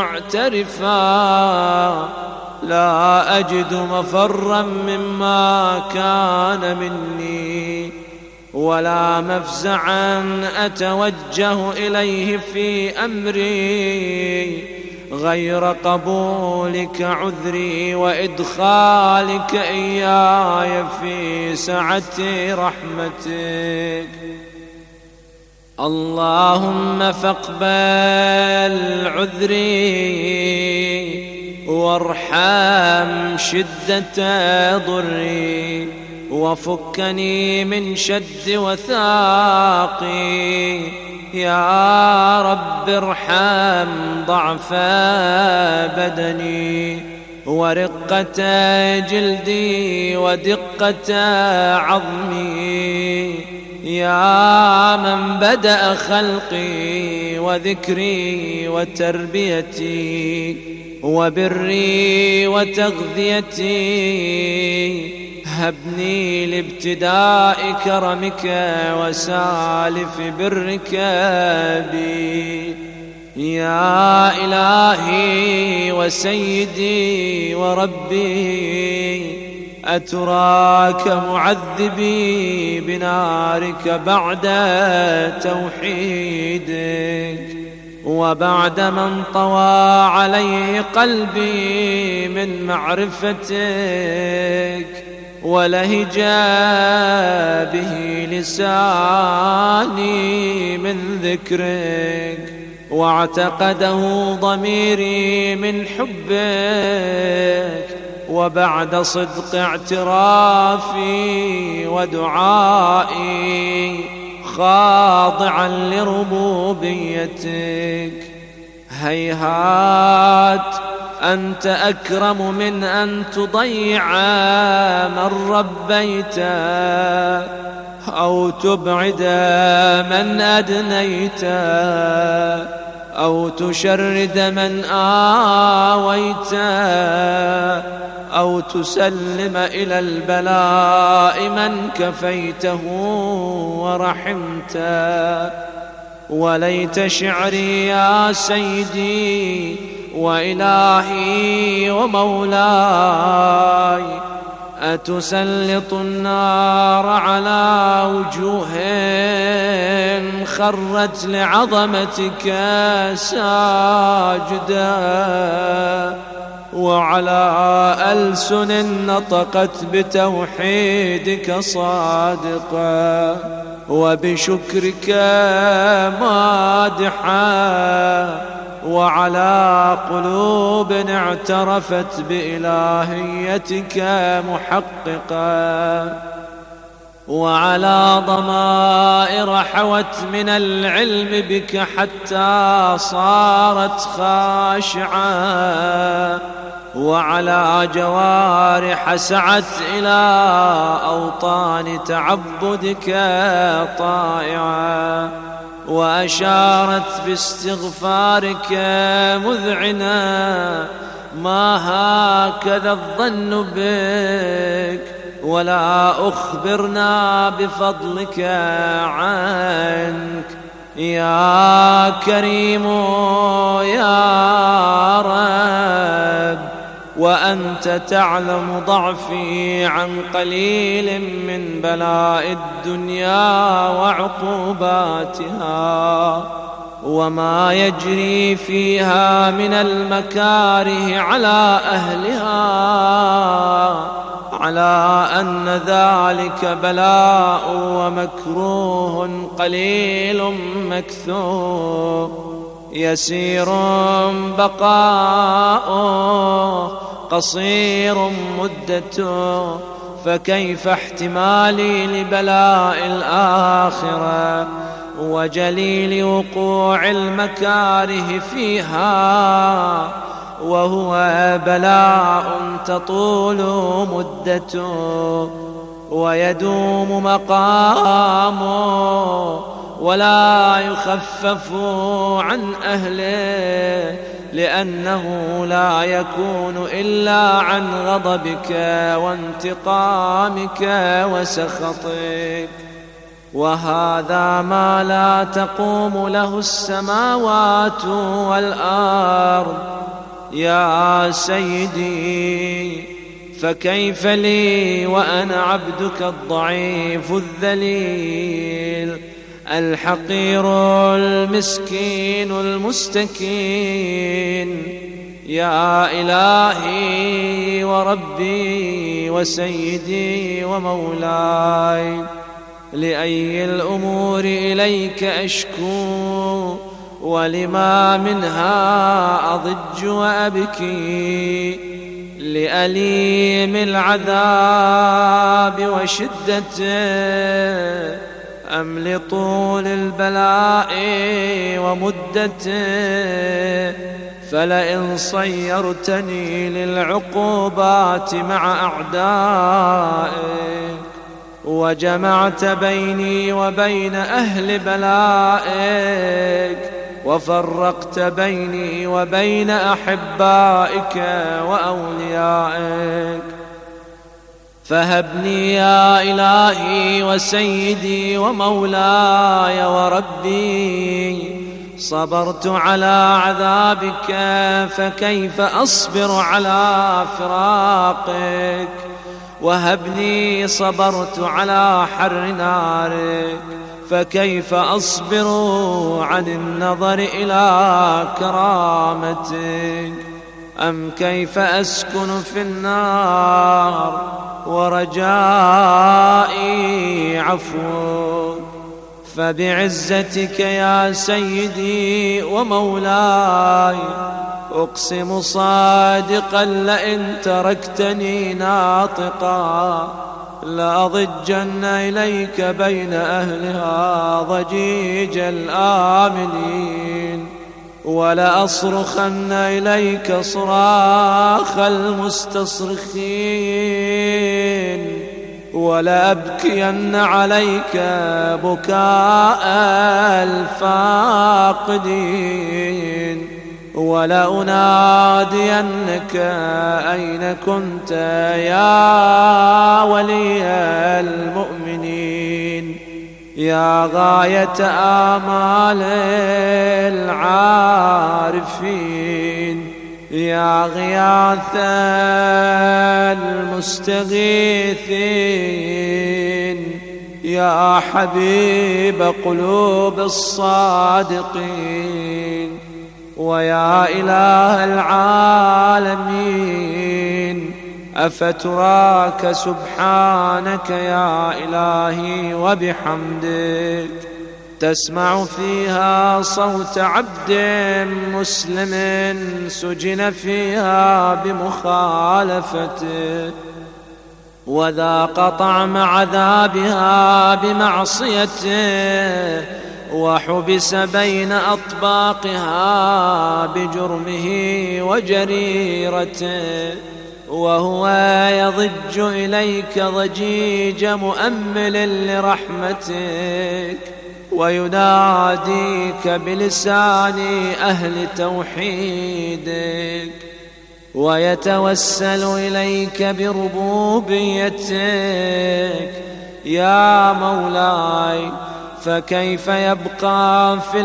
معترفا، لا أجد مفرا مما كان مني، ولا مفزعا أتوجه إليه في أمري غير قبولك عذري وإدخالك إياي في سعة رحمتك. اللهم فاقبل عذري وارحم شدة ضري، وفكني من شد وثاقي. يا رب ارحم ضعف بدني ورقة جلدي ودقة عظمي، يا من بدأ خلقي وذكري وتربيتي وبري وتغذيتي. هبني لابتداء كرمك وسالف برك بي، يا إلهي وسيدي وربي. أتراك معذبي بنارك بعد توحيدك، وبعد من طوى عليه قلبي من معرفتك، ولهجا به لساني من ذكرك، واعتقده ضميري من حبك. وبعد صدق اعترافي ودعائي خاضعا لربوبيتك، هيهات أنت أكرم من أن تضيع من ربيت، أو تبعد من أدنيت، أو تشرد من آويت، أو تسلم إلى البلاء من كفيته ورحمت. وليت شعري يا سيدي وإلهي ومولاي أتسلط النار على وجوه خرت لعظمتك ساجدا، وعلى ألسن نطقت بتوحيدك صادقا، وبشكرك مادحا، وعلى قلوب اعترفت بإلهيتك محققا، وعلى ضمائر حوت من العلم بك حتى صارت خاشعة، وعلى جوارح سعت إلى أوطان تعبدك طائعة، وأشارت باستغفارك مذعنا، ما هكذا الظن بك، ولا أخبرنا بفضلك عنك. يا كريم يا رب، وأنت تعلم ضعفي عن قليل من بلاء الدنيا وعقوباتها، وما يجري فيها من المكاره على أهلها، على أن ذلك بلاء ومكروه قليل مكثور، يسير بقاؤه قصير مدته، فكيف احتمالي لبلاء الآخرة وجليل وقوع المكاره فيها، وهو بلاء تطول مدته ويدوم مقامه، ولا يخفف عن أهله، لأنه لا يكون إلا عن غضبك وانتقامك وسخطك، وهذا ما لا تقوم له السماوات والأرض يا سيدي، فكيف لي وأنا عبدك الضعيف الذليل الحقير المسكين المستكين. يا إلهي وربي وسيدي ومولاي، لأي الأمور إليك أشكو، ولما منها أضج وأبكي، لأليم العذاب وشدته أم لطول البلاء ومدته؟ فلئن صيرتني للعقوبات مع أعدائك، وجمعت بيني وبين أهل بلائك، وفرقت بيني وبين أحبائك وأوليائك، فهبني يا إلهي وسيدي ومولاي وربي، صبرت على عذابك فكيف أصبر على فراقك، وهبني صبرت على حر نارك فكيف أصبر عن النظر إلى كرامتك، أم كيف أسكن في النار ورجائي عفوك؟ فبعزتك يا سيدي ومولاي أقسم صادقا لئن تركتني ناطقا لأضجن إليك بين أهلها ضجيج الآمنين، ولأصرخن إليك صراخ المستصرخين، ولأبكين عليك بكاء الفاقدين، ولأنادينك أين كنت يا ولي المؤمنين، يا غاية آمال العارفين، يا غياث المستغيثين يا حبيب قلوب الصادقين ويا إله العالمين أفتراك سبحانك يا إلهي وبحمدك تسمع فيها صوت عبد مسلم سجن فيها بمخالفته وذاق طعم عذابها بمعصيته وحبس بين أطباقها بجرمه وجريرته وهو يضج إليك ضجيج مؤمل لرحمتك ويناديك بلسان أهل توحيدك ويتوسل إليك بربوبيتك يا مولاي فكيف يبقى في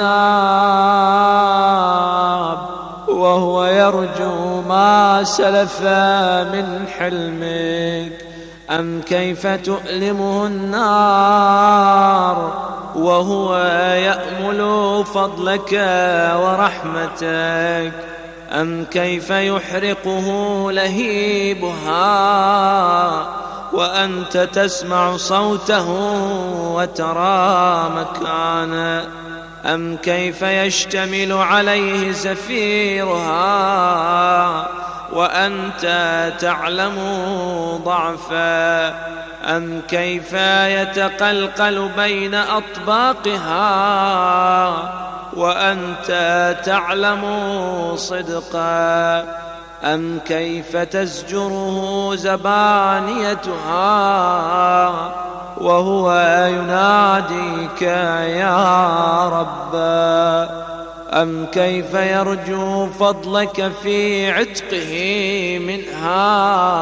العذاب وهو يرجو ما سلف من حلمك أم كيف تؤلمه النار وهو يأمل فضلك ورحمتك أم كيف يحرقه لهيبها وأنت تسمع صوته وترى مكانه أم كيف يشتمل عليه زفيرها وأنت تعلم ضعفه أم كيف يتقلقل بين أطباقها وأنت تعلم صدقه أم كيف تزجره زبانيتها وهو يناديك يا رب أم كيف يرجو فضلك في عتقه منها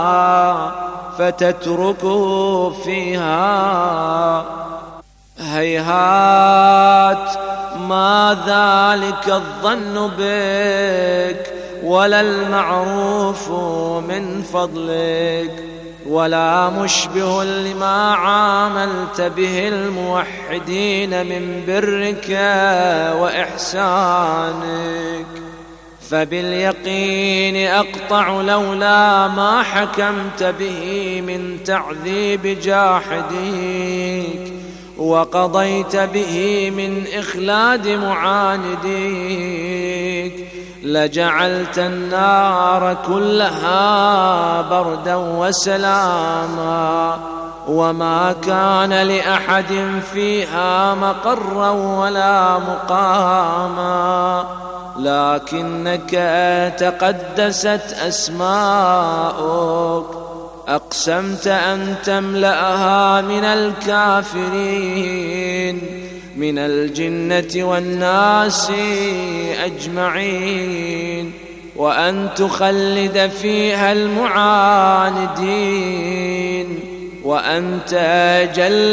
فتتركه فيها هيهات ما ذلك الظن بك ولا المعروف من فضلك ولا مشبه لما عاملت به الموحدين من برك وإحسانك فباليقين أقطع لولا ما حكمت به من تعذيب جاحديك وقضيت به من إخلاد معانديك لجعلت النار كلها بردا وسلاما وما كان لأحد فيها مقرا ولا مقاما لكنك تقدست أسماؤك أقسمت أن تملأها من الكافرين من الجنة والناس أجمعين وأن تخلد فيها المعاندين وأنت جل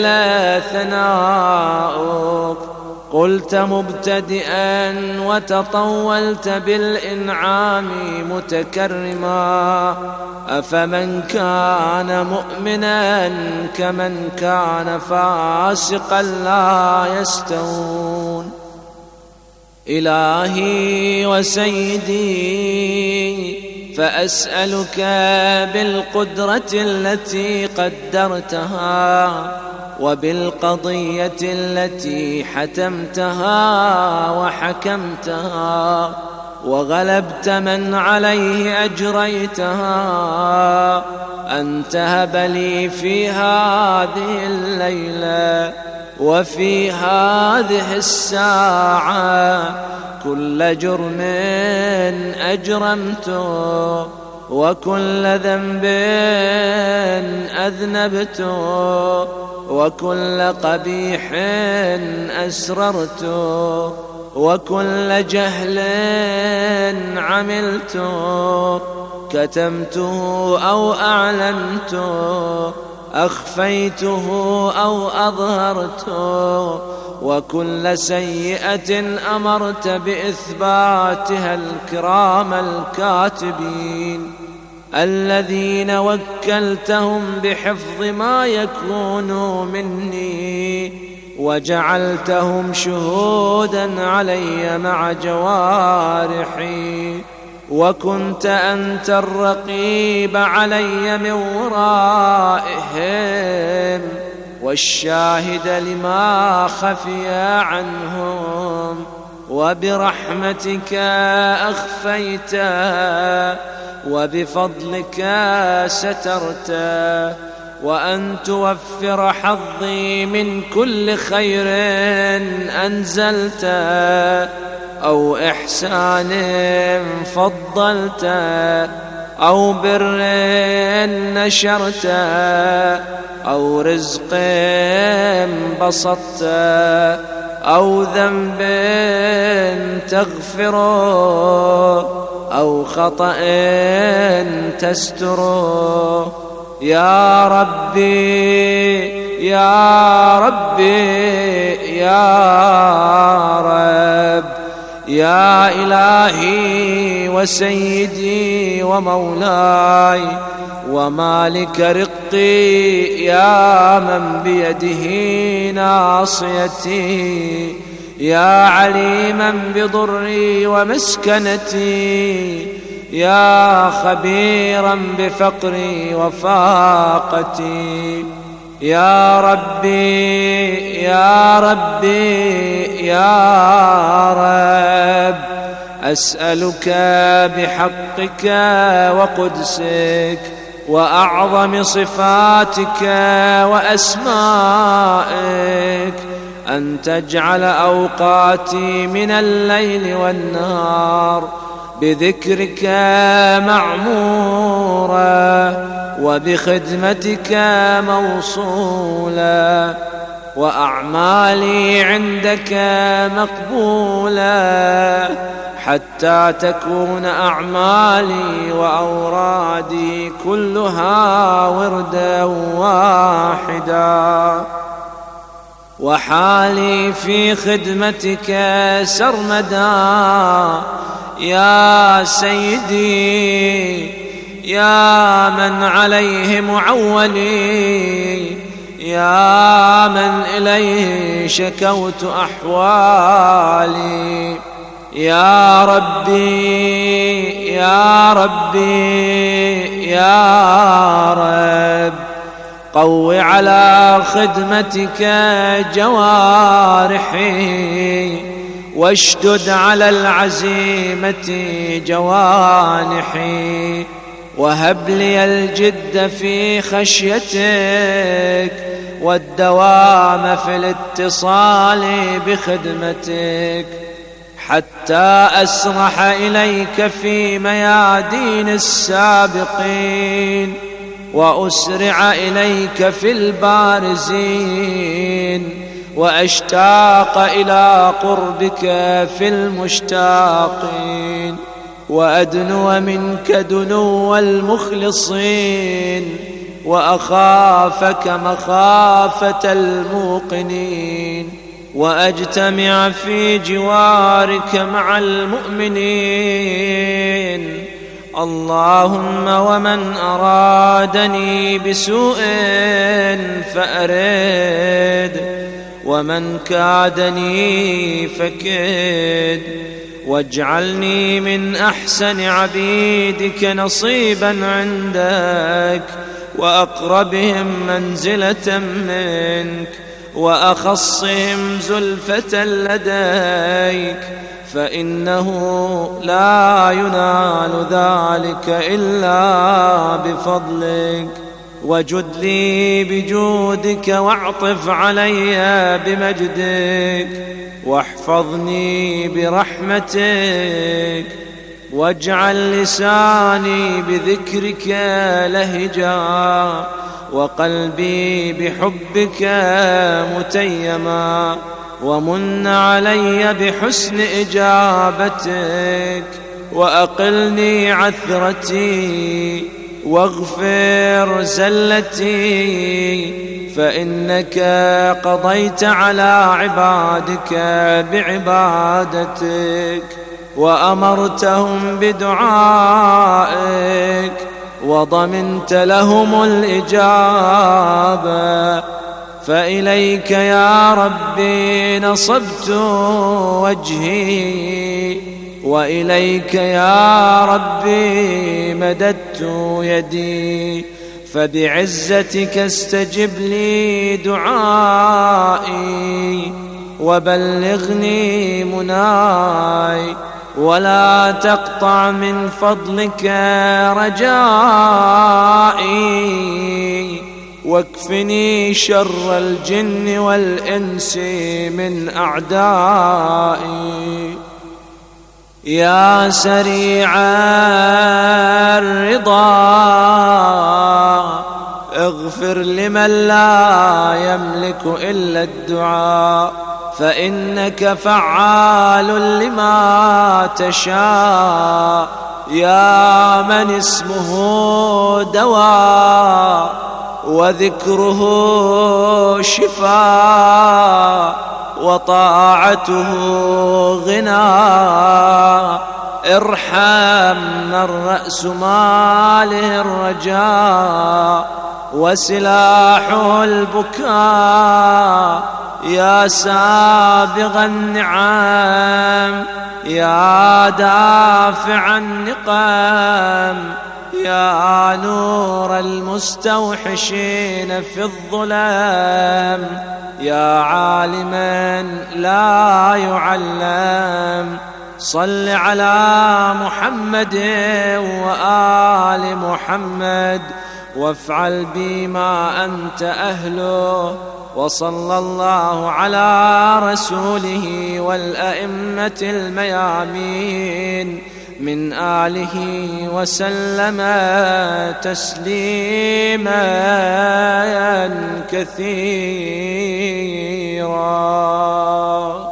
ثناؤك قلت مبتدئا وتطولت بالإنعام متكرما أفمن كان مؤمنا كمن كان فاسقا لا يستوون إلهي وسيدي فأسألك بالقدرة التي قدرتها وبالقضية التي حتمتها وحكمتها وغلبت من عليه أجريتها أن تهب لي في هذه الليلة وفي هذه الساعة كل جرم أجرمته وكل ذنب أذنبته وكل قبيح أسررته وكل جهل عملته كتمته أو أعلنته أخفيته أو أظهرته وكل سيئة أمرت بإثباتها الكرام الكاتبين الذين وكلتهم بحفظ ما يكون مني، وجعلتهم شهودا علي مع جوارحي، وكنت أنت الرقيب علي من ورائهم والشاهد لما خفي عنهم، وبرحمتك أخفيت وبفضلك سترت، وأن توفر حظي من كل خير أنزلت أو إحسان فضلت أو بر نشرت أو رزق بسطت أو ذنب تغفر أو خطأ تستر. يا ربي يا ربي يا رب، يا إلهي وسيدي ومولاي ومالك رقي، يا من بيده ناصيتي، يا عليما بضري ومسكنتي، يا خبيرا بفقري وفاقتي. يا ربي يا ربي يا رب، أسألك بحقك وقدسك وأعظم صفاتك وأسمائك أن تجعل أوقاتي من الليل والنهار بذكرك معمورة وبخدمتك موصولة، وأعمالي عندك مقبولة، حتى تكون أعمالي وأورادي كلها وردا واحدا، وحالي في خدمتك سرمدا. يا سيدي يا من عليه معولي، يا من إليه شكوت أحوالي، يا ربي يا ربي يا رب، قو على خدمتك جوارحي، واشدد على العزيمة جوانحي، وهب لي الجد في خشيتك والدوام في الاتصال بخدمتك، حتى أسرح إليك في ميادين السابقين، وأسرع إليك في البارزين، وأشتاق إلى قربك في المشتاقين، وأدنو منك دنو المخلصين، وأخافك مخافة الموقنين، وأجتمع في جوارك مع المؤمنين. اللهم ومن أرادني بسوء فأرد، ومن كادني فكد، واجعلني من أحسن عبيدك نصيبا عندك، وأقربهم منزلة منك، وأخصهم زلفة لديك، فإنه لا ينال ذلك إلا بفضلك. وجد لي بجودك واعطف علي بمجدك، واحفظني برحمتك، واجعل لساني بذكرك لهجا، وقلبي بحبك متيما، ومن علي بحسن إجابتك، وأقلني عثرتي، واغفر زلتي، فإنك قضيت على عبادك بعبادتك وأمرتهم بدعائك وضمنت لهم الإجابة، فإليك يا ربي نصبت وجهي وإليك يا ربي مددت يدي، فبعزتك استجب لي دعائي وبلغني مناي، ولا تقطع من فضلك رجائي، واكفني شر الجن والإنس من أعدائي. يا سريع الرضا اغفر لمن لا يملك إلا الدعاء، فإنك فعال لما تشاء، يا من اسمه دواء وذكره شفاء وطاعته غنى. ارحم من رأس ماله الرجاء وسلاحه البكاء، يا سابغ النعم يا دافع النقم، يا نور المستوحشين في الظلام، يا عالما لا يعلم. صل على محمد وآل محمد وافعل بما أنت أهله، وصلى الله على رسوله والأئمة الميامين من آله وسلم تسليما كثيرا.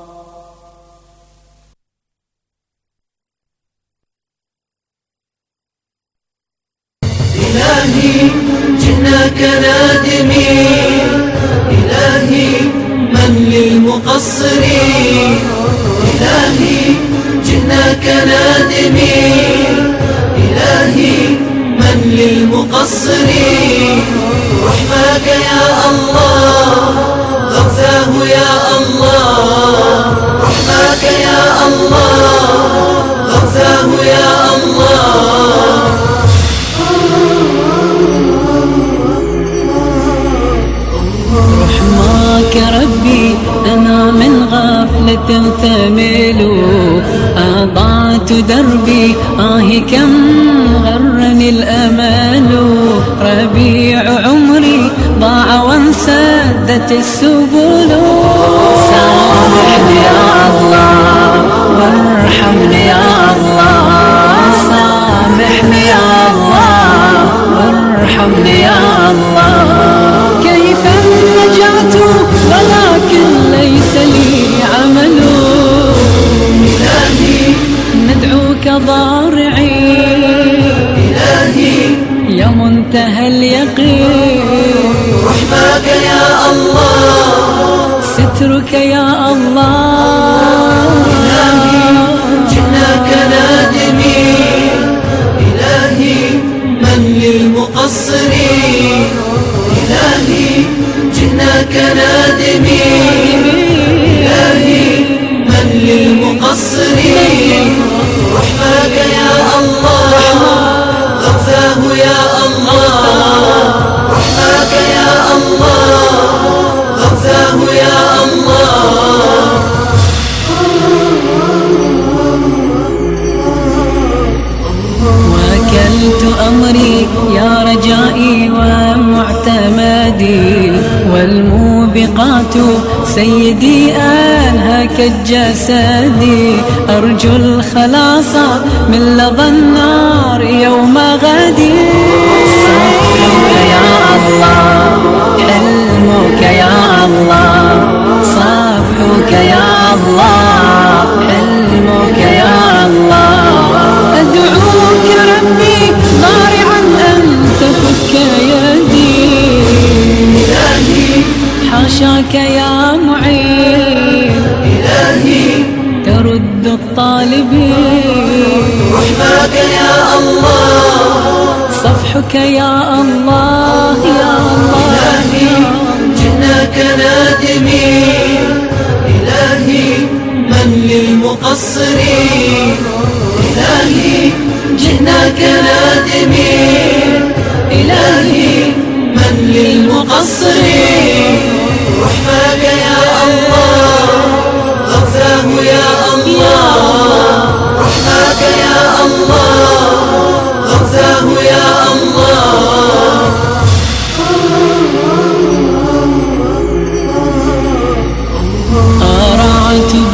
إلهي جئناك نادمين، إلهي من للمقصرين، إلهي جئناك نادمين، إلهي من للمقصرين. رحماك يا الله غفاه يا الله، رحماك يا الله غفاه يا الله. رحماك ربي أنا من غفلة ثمل، أضعت دربي آه كم غرني الأمل. ربيع عمري ضاع وانسدت السبل، سامحني يا الله وارحمني يا الله، سامحني يا الله وارحمني يا الله. كيف نجعت ولكن ليس لي عمل، إلهي ندعوك ضارعين، إلهي يا منتهى اليقين. رحماك يا الله سترك يا الله. إلهي جئناك نادمين، إلهي من للمقصرين، إلهي جئناك نادمين، إلهي من للمقصرين. رحماك يا الله غفاه يا الله، رحماك يا الله غفاه يا الله. وكلت أمري يا رجائي ومعتمدي، والموبقات سيدي أنهك الجسد. أرجو الخلاص من لظى النار يوم غدي. صفحك يا الله حلمك يا الله، صفحك يا الله حلمك يا الله. أدعوك ربي ضارعا أن تفك يدي، رضاك يا الله يا الله. إلهي جئناك نادمين، إلهي من للمقصرين. إلهي جئناك نادمين، إلهي من للمقصرين. رحماك يا الله، غفاه يا الله، رحماك يا الله.